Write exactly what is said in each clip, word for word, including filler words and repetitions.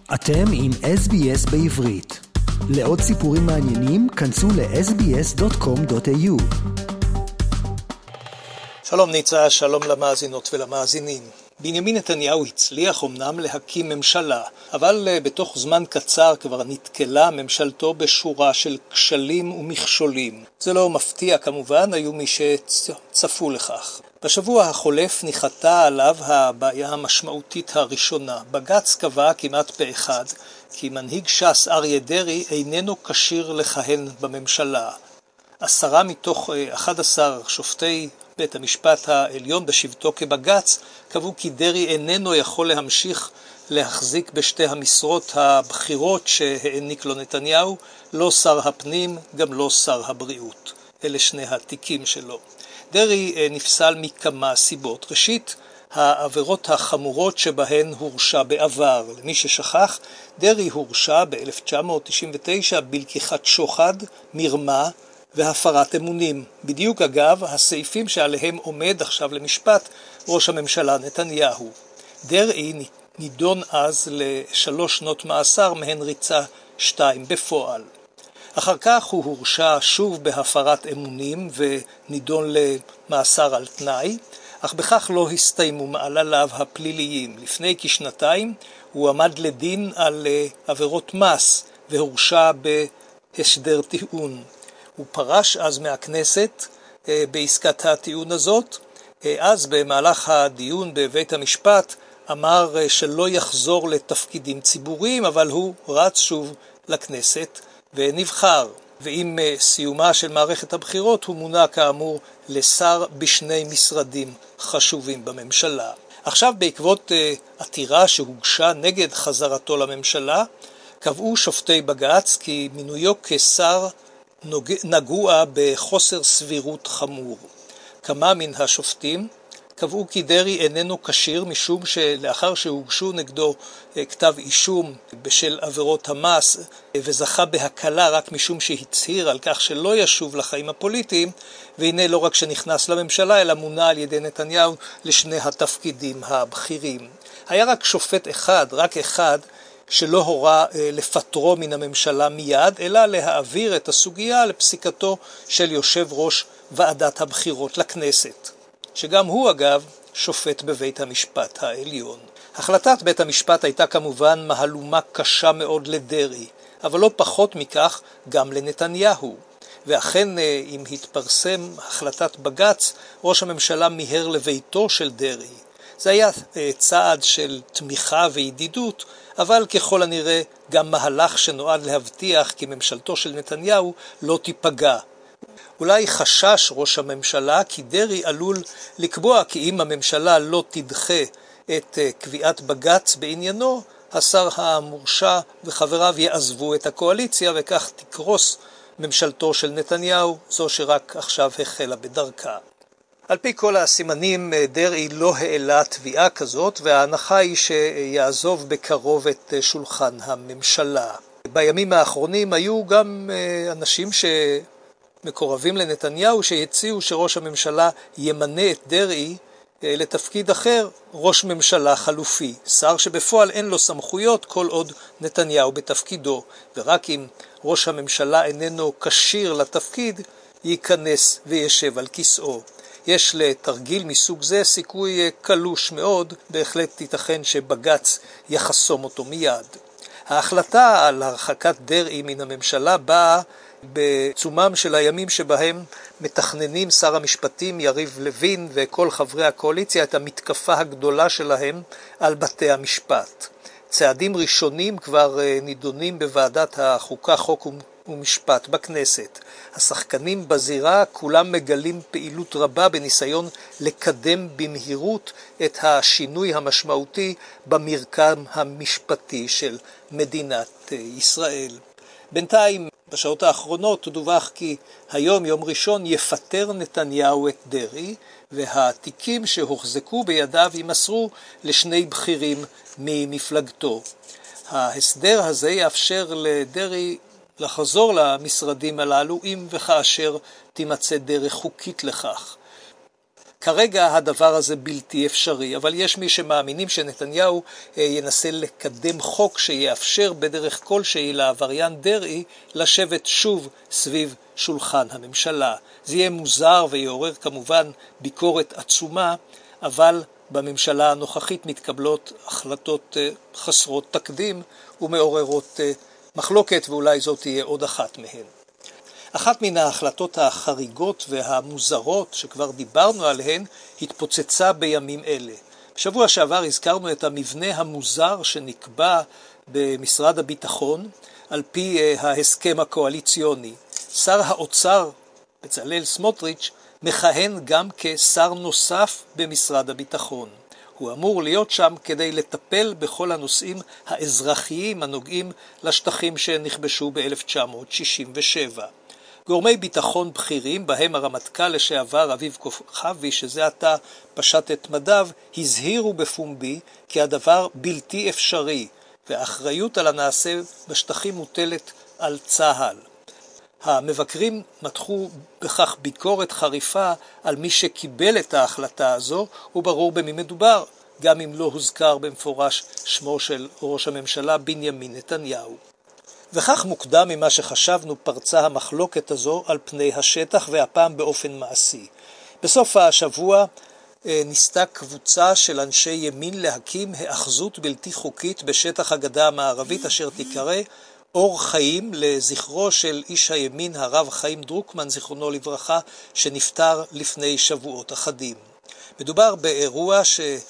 אתם עם אס בי אס בעברית. לעוד סיפורים מעניינים, כנסו ל-אס בי אס דוט קום דוט איי יו. שלום ניצה, שלום למאזינות ולמאזינים. בנימין נתניהו הצליח אמנם להקים ממשלה, אבל בתוך זמן קצר כבר נתקלה ממשלתו בשורה של כשלים ומכשולים. זה לא מפתיע כמובן, היו מי שצפו לכך. בשבוע החולף ניחתה עליו הבעיה המשמעותית הראשונה. בג"ץ קבע כמעט פה אחד כי מנהיג ש"ס אריה דרעי איננו כשיר לכהן בממשלה. עשרה מתוך אחד עשר שופטי בית המשפט העליון בשבתו כבג"ץ קבעו כי דרעי איננו יכול להמשיך להחזיק בשתי המשרות הבכירות שהעניק לו נתניהו, לא שר הפנים, גם לא שר הבריאות. אלה שני התיקים שלו. דרעי נפסל מכמה סיבות. ראשית, העבירות החמורות שבהן הורשע בעבר. למי ששכח, דרעי הורשע ב-אלף תשע מאות תשעים ותשע בלקיחת שוחד, מרמה והפרת אמונים. בדיוק אגב, הסעיפים שעליהם עומד עכשיו למשפט ראש הממשלה נתניהו. דרעי נידון אז לשלוש שנות מאסר, מהן ריצה שתיים בפועל. אחר כך הוא הורשע שוב בהפרת אמונים ונידון למאסר על תנאי, אך בכך לא הסתיימו מעלליו הפליליים. לפני כשנתיים הוא עמד לדין על עבירות מס והורשע בהסדר טיעון. הוא פרש אז מהכנסת בעסקת הטיעון הזאת. אז במהלך הדיון בבית המשפט אמר שלא יחזור לתפקידים ציבוריים, אבל הוא רץ שוב לכנסת ונבחר. ועם סיומה של מערכת הבחירות הוא מונה כאמור לשר בשני משרדים חשובים בממשלה. עכשיו בעקבות עתירה שהוגשה נגד חזרתו לממשלה, קבעו שופטי בג"ץ כי מינויו כשר נגוע בחוסר סבירות חמור. כמה מן השופטים קבעו כי דרעי איננו כשיר משום שלאחר שהוגשו נגדו כתב אישום בשל עבירות המס וזכה בהקלה רק משום שהצהיר על כך שלא ישוב לחיים הפוליטיים, והנה לא רק שנכנס לממשלה אלא מונה על ידי נתניהו לשני התפקידים הבכירים. היה רק שופט אחד, רק אחד, שלא הורה לפטרו מן הממשלה מיד, אלא להעביר את הסוגיה לפסיקתו של יושב ראש ועדת הבחירות לכנסת, שגם הוא אגב שופט בבית המשפט העליון. החלטת בית המשפט הייתה כמובן מהלומה קשה מאוד לדרעי, אבל לא פחות מכך גם לנתניהו. ואכן אם התפרסם החלטת בג"ץ, ראש הממשלה מיהר לביתו של דרעי. זה היה צעד של תמיכה וידידות, אבל ככל הנראה גם מהלך שנועד להבטיח כי ממשלתו של נתניהו לא תיפגע. אולי חשש ראש הממשלה כי דרעי עלול לקבוע כי אם הממשלה לא תדחה את קביעת בג"ץ בעניינו, השר המורשע וחבריו יעזבו את הקואליציה וכך תקרוס ממשלתו של נתניהו, זו שרק עכשיו החלה בדרכה. על פי כל הסימנים דרעי לא העלה תביעה כזאת, וההנחה היא שיעזוב בקרוב את שולחן הממשלה. בימים האחרונים היו גם אנשים שמקורבים לנתניהו שהציעו שראש הממשלה ימנה את דרעי לתפקיד אחר, ראש ממשלה חלופי, שר שבפועל אין לו סמכויות כל עוד נתניהו בתפקידו, ורק אם ראש הממשלה איננו כשיר לתפקיד ייכנס וישב על כיסאו. יש לתרגיל מסוג זה סיכוי קלוש מאוד, בהחלט ייתכן שבג"ץ יחסום אותו מיד. ההחלטה על הרחקת דרעי מן הממשלה באה בעצומם של הימים שבהם מתכננים שר המשפטים יריב לוין וכל חברי הקואליציה את המתקפה הגדולה שלהם על בתי המשפט. צעדים ראשונים כבר נידונים בוועדת החוקה, חוק ומשפט בכנסת. השחקנים בזירה כולם מגלים פעילות רבה בניסיון לקדם במהירות את השינוי המשמעותי במרקם המשפטי של מדינת ישראל. בינתיים בשעות האחרונות דווח כי היום יום ראשון יפטר נתניהו את דרעי, והתיקים שהוחזקו בידיו יימסרו לשני בכירים ממפלגתו. ההסדר הזה יאפשר לדרעי לחזור למשרדים הללו אם וכאשר תימצא דרך חוקית לכך. כרגע הדבר הזה בלתי אפשרי, אבל יש מי שמאמינים שנתניהו ינסה לקדם חוק שיאפשר בדרך כלשהי לעבריין דרעי לשבת שוב סביב שולחן הממשלה. זה יהיה מוזר ויעורר כמובן ביקורת עצומה, אבל בממשלה הנוכחית מתקבלות החלטות חסרות תקדים ומעוררות מחלוקת, ואולי זאת תהיה עוד אחת מהן. אחת מן ההחלטות החריגות והמוזרות שכבר דיברנו עליהן התפוצצה בימים אלה. בשבוע שעבר הזכרנו את המבנה המוזר שנקבע במשרד הביטחון על פי ההסכם הקואליציוני. שר האוצר בצלאל סמוטריץ' מכהן גם כשר נוסף במשרד הביטחון. הוא אמור להיות שם כדי לטפל בכל הנושאים האזרחיים הנוגעים לשטחים שנכבשו ב-אלף תשע מאות שישים ושבע. גורמי ביטחון בכירים, בהם הרמטכ"ל לשעבר אביב כוכבי, שזה עתה פשט את מדיו, הזהירו בפומבי כי הדבר בלתי אפשרי, והאחריות על הנעשה בשטחים מוטלת על צה"ל. המבקרים מתחו בכך ביקורת חריפה על מי שקיבל את ההחלטה הזו, וברור במי מדובר, גם אם לא הוזכר במפורש שמו של ראש הממשלה בנימין נתניהו. וכך מוקדם ממה שחשבנו פרצה המחלוקת הזו על פני השטח, והפעם באופן מעשי. בסוף השבוע ניסתה קבוצה של אנשי ימין להקים האחזות בלתי חוקית בשטח הגדה המערבית אשר תיקרא אור חיים, לזכרו של איש הימין הרב חיים דרוקמן זיכרונו לברכה, שנפטר לפני שבועות אחדים. מדובר באירוע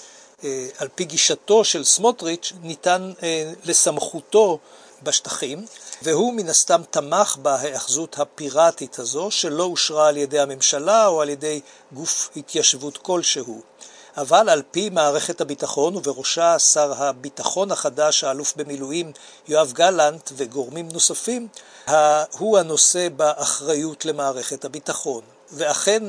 שעל פי גישתו של סמוטריץ' ניתן לסמכותו בשטחים, והוא מן הסתם תמך בהאחזות הפיראטית הזו שלא אושרה על ידי הממשלה או על ידי גוף התיישבות כלשהו. אבל על פי מערכת הביטחון, ובראשה שר הביטחון החדש, האלוף במילואים יואב גלנט וגורמים נוספים, הוא הנושא באחריות למערכת הביטחון. ואכן,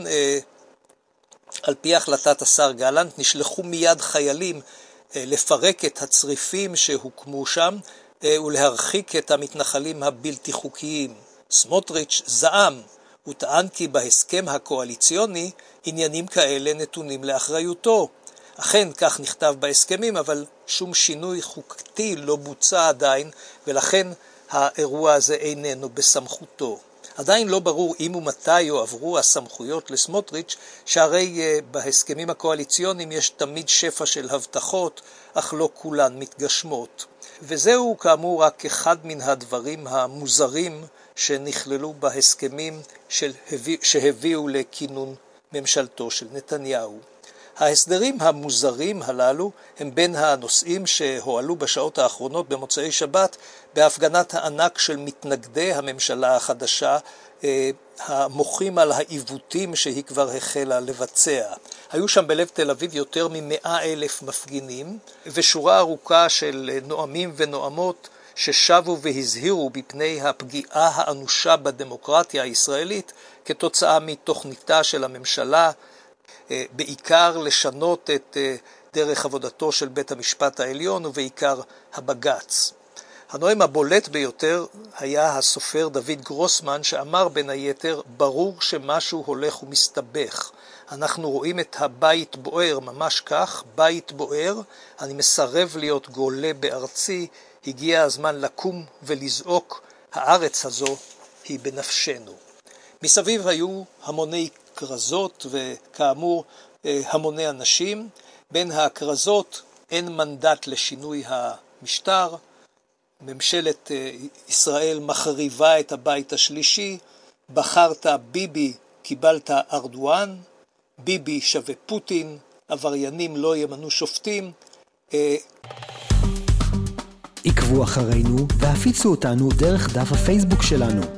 על פי החלטת השר גלנט, נשלחו מיד חיילים לפרק את הצריפים שהוקמו שם, ולהרחיק את המתנחלים הבלתי חוקיים. סמוטריץ' זעם, הוא טען כי בהסכם הקואליציוני עניינים כאלה נתונים לאחריותו. אכן כך נכתב בהסכמים, אבל שום שינוי חוקתי לא בוצע עדיין, ולכן האירוע הזה איננו בסמכותו. עדיין לא ברור אם ומתי יועברו הסמכויות לסמוטריץ', שהרי בהסכמים הקואליציוניים יש תמיד שפע של הבטחות, אך לא כולן מתגשמות. וזהו כאמור רק אחד מן הדברים המוזרים שנכללו בהסכמים של, שהביאו לכינון ממשלתו של נתניהו. ההסדרים המוזרים הללו הם בין הנושאים שהועלו בשעות האחרונות במוצאי שבת בהפגנת הענק של מתנגדי הממשלה החדשה, המוחים על העיוותים שהיא כבר החלה לבצע. היו שם בלב תל אביב יותר ממאה אלף מפגינים, ושורה ארוכה של נואמים ונואמות ששבו והזהירו בפני הפגיעה האנושה בדמוקרטיה הישראלית כתוצאה מתוכניתה של הממשלה, בעיקר לשנות את דרך עבודתו של בית המשפט העליון ובעיקר הבג"ץ. הנואם הבולט ביותר היה הסופר דוד גרוסמן, שאמר בין היתר, ברור שמשהו הולך ומסתבך. אנחנו רואים את הבית בוער, ממש כך, בית בוער, אני מסרב להיות גולה בארצי, הגיע הזמן לקום ולזעוק, הארץ הזו היא בנפשנו. מסביב היו המוני קרזות וכאמור המוני אנשים. בין הקרזות אין מנדט לשינוי המשטר, ממשלת ישראל מחריבה את הבית השלישי, בחרת ביבי, קיבלת ארדואן, ביבי שווה פוטין, עבריינים לא ימנו שופטים. עקבו אחרינו והפיצו אותנו דרך דף הפייסבוק שלנו.